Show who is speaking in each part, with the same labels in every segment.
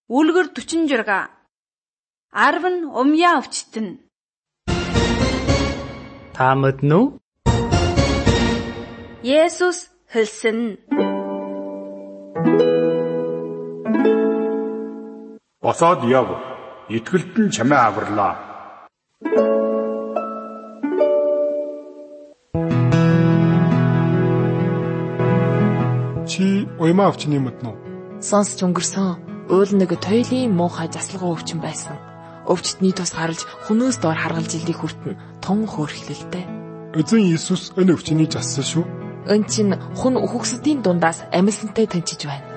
Speaker 1: Үлгэр 46. 10 нь умьяа өвчтөн.
Speaker 2: Та мэднэ үү?
Speaker 1: Есүс хэлсэн.
Speaker 3: Босоод яв. Итгэлд нь чамайг авралаа.
Speaker 4: Чи уймаа өвчний мэднэ үү?
Speaker 5: Сонсч өнгөрсөн уул нэг туйлын муухай заслгын өвчин байсан. Өвчтний тус харалж хүмүүст дор харгалж илдийг хүртэн тун хөөрхлөлтэй.
Speaker 4: Эзэн Иесус энэ өвчнийг зассан шүү.
Speaker 5: Өн чинь хүн үхэгсдийн дундаас амьсантай таньчиж байна.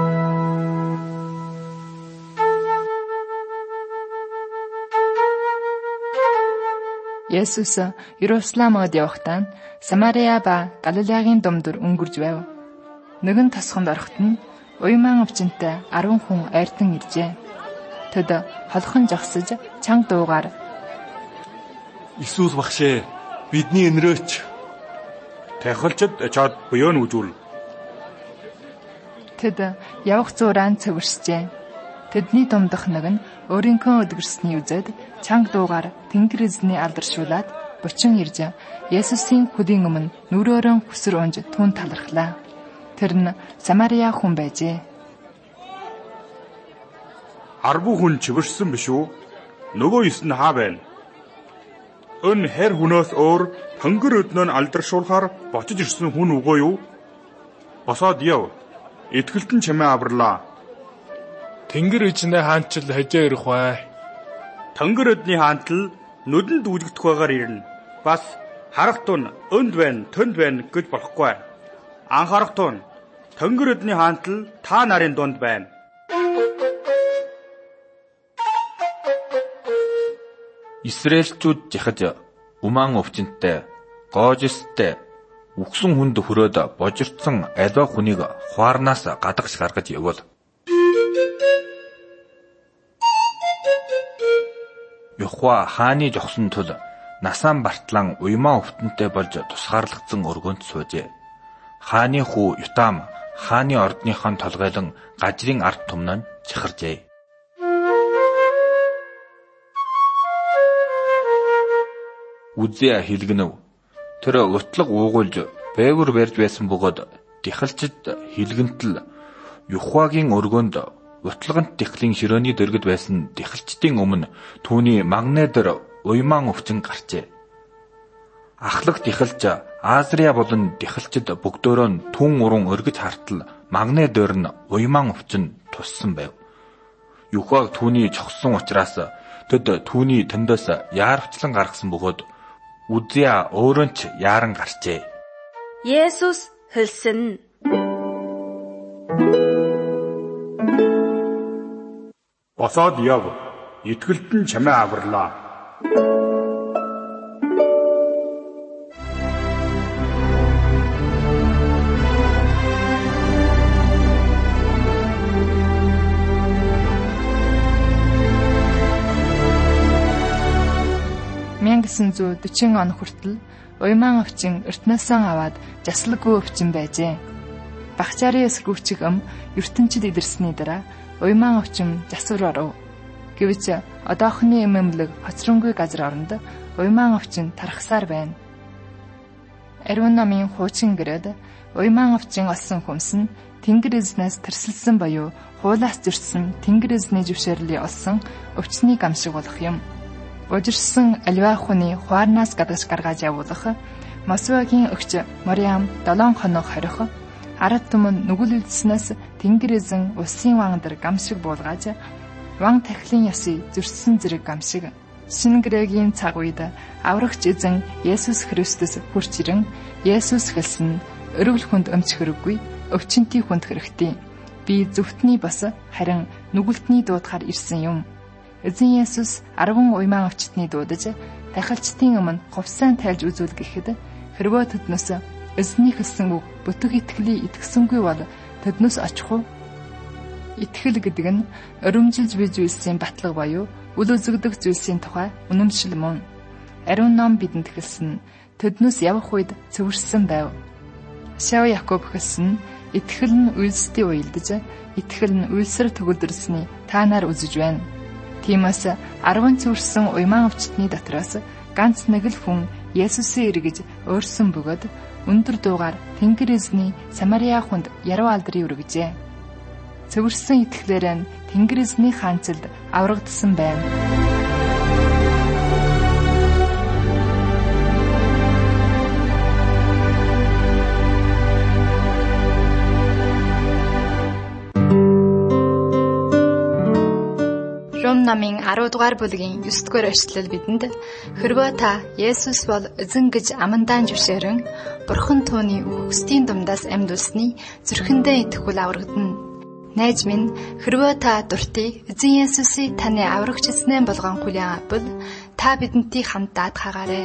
Speaker 6: Есүс Иерусалимд явахдаа Самариа ба Галилеагийн думдэр өнгөрж байв. Нэгэн тосгонд ороход нь уймаан өвчнөд 10 хүн ойртон иржээ. Тэд холхон жогсож чанга дуугаар
Speaker 7: Иесус багшээ, бидний өнрөөч.
Speaker 3: Тахилчид чад буян үзүүл.
Speaker 6: Тэд явах зуураа цэвэрсжээ. Тэдний думдах нэг нь өөрийнхөө өдгөрсний үзээд чанга дуугаар Тэнгэр эзний алдаршуулад бучин ирж Есүсийн хөдийн өмнө нүрөөрөн хүсэр унж түн талархлаа. Тэр нь Самариа хүн байжээ.
Speaker 3: 10 хүн чивэрсэн биш үү? Нөгөө 9 нь хаа байна? Өн хэр хүнөөс өөр Тэнгэр өднөө алдаршуулахаар бочиж ирсэн хүн үгүй юу? Босоод яв. Итгэлд нь чамайг авралаа.
Speaker 4: Тэнгэр эзнээ хаанчл хажаа ирэх бай.
Speaker 3: Тэнгэр өдний хаантал нүдэнд үүжигдэх байгаар ирнэ. Бас харах тун өнд байна, төнд байна гэж болохгүй. Анхаарах тун Тэнгэр өдний хаантал та нарын дунд байна.
Speaker 8: Израильчууд жихаж умаан өвчнөд, гоожистэй, үхсэн хүнд хүрөөд божирдсан аливаа хүнийг хуарнаас гадагш гаргаж явуул. Юхва хааны жогсон тул насаан бартлан уймаа өвтөнтэй болж тусгаарлагдсан өргөнд суужээ. Хааны хүү Ютам хааны ордныхон толгойлон гажрын ард түмнэн чихаржээ. Үзээ хэлгэнэв. Тэр утлаг уугуулж бээгүр барьж байсан бөгөөд дихалчид хэлгэнтэл Юхвагийн өргөнд утлагант дихлийн ширөөний дэргэд байсан дихалчдын өмнө түүний магнэ дээр уймаан өвчин гарчээ. Ахлах дихалч Азрия болон дихалчид бүгдөөрөө түн уран өргөж хартал магнэ дээр нь уймаан өвчин туссан байв. Юхваг түүний чогсон учраас тэд түүний тэндээс яарвчлан гаргасан бөгөөд Үзья өөрөө ч яаран гарчээ.
Speaker 1: Есүс хэлсэн.
Speaker 3: Босоод яв. Итгэлд нь чамайг авралаа.
Speaker 6: Мянгасын 140 он хүртэл уймаан өвчин ертөнөөсөн аваад жаслаггүй өвчин байжээ. Багчаарын эсргүүчиг ертөнчид идэрсний дараа уймаан өвчин засвар оров. Гэвч одоохны эмэмлэг хоцронгүй газар оронд уймаан өвчин тархсаар байна. Ариун намын хуучин гэрээд уймаан өвчин олсон хүмс нь Тэнгэр эзнээс тэрсэлсэн буюу хуулаас зөрчсөн Тэнгэр эзний зөвшөөрлийг олсон өвчний гамшиг болох юм. Божирсан аливаа хүний хуарнаас гадагш гаргаж явуулах Мосвагийн өгч Мариам 7 хоног хорих ард түмэн нүгэлэлдснээс Тэнгэр эзэн улсын ван дээр гамшиг буулгаж ван тахилын ёсыг зөрчсөн зэрэг гамшиг. Шинэ грекийн цаг үед аврагч эзэн Есүс Христос хурц ирэн Есүс хэлсэн өргөл хүнд өмч хэрэггүй өвчнөтий хүнд хэрэгтэй. Би зөвхтний бас харин нүгэлтний дуудахаар ирсэн юм. Эзэн Есүс 10 уймаан өвчтний дуудаж тахилчдын өмнө хувьсаа тайлж үзүүл гэхэд хэрвээ тэднээс эзний хэлсэн үг бүтэх итгэлийг итгэсэнгүй бол тэднээс очих уу? Итгэл гэдэг нь өрөмжилж бий зүйлсийн батлаг буюу үл үзэгдэх зүйлсийн тухай үнэмшил мөн. Ариун ном бидэнд хэлсэн тэднээс явах үед цэвэрсэн байв. Шав Якоб хэлсэн итгэл нь үйлсдээ уялдаж, итгэл нь үйлсээр төгөлдрсөний та нар үзэж байна. Тиймээс 10 цэвэрсэн уймаан өвчтний дотроос ганц нэг л хүн Есүсийг эргэж өөрсөн бөгөөд өндөр дуугаар Тэнгэр эзний Самариа хүнд яруу алдрыг үргэжээ. Цэвэрсэн итгэлээр нь Тэнгэр эзний хаанчилд аврагдсан байна.
Speaker 2: Ром намын 10 дугаар бүлгийн 9 дугаар эшлэл бидэнд хэрвээ та Есүс бол эзэн гэж амандаа зөвшөөрөн Бурхан түүний үхсдийн дундаас амьд үлсний зүрхэндээ итгэвэл аврагдана. Найз минь хэрвээ та дуртай эзэн Есүсийг таны аврагч эзнээ болгон хүлээн авбал та бидэнтэй хамт даатгаагаарай.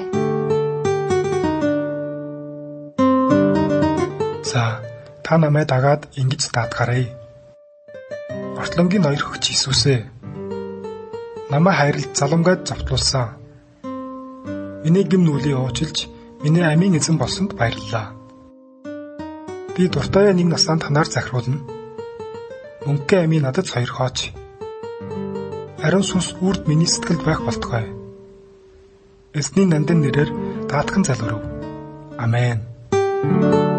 Speaker 9: За та намайг дагаад ингэж даатгаарай. Ортлонгийн ноёр хөгч Иесусээ намайг хайрлж заламгайд зовтлуулсан. Миний гэм нүлийг уучилж, миний амийн эзэн болсонд баярлалаа. Би дуртай нэг насанд танаар захируулна. Мөнгө амийн надад сойрхооч. Ариун сүнс үрд миний сэтгэлд байх болтугай. Эзний нандин нэрээр даатхан залгэрв. Амен.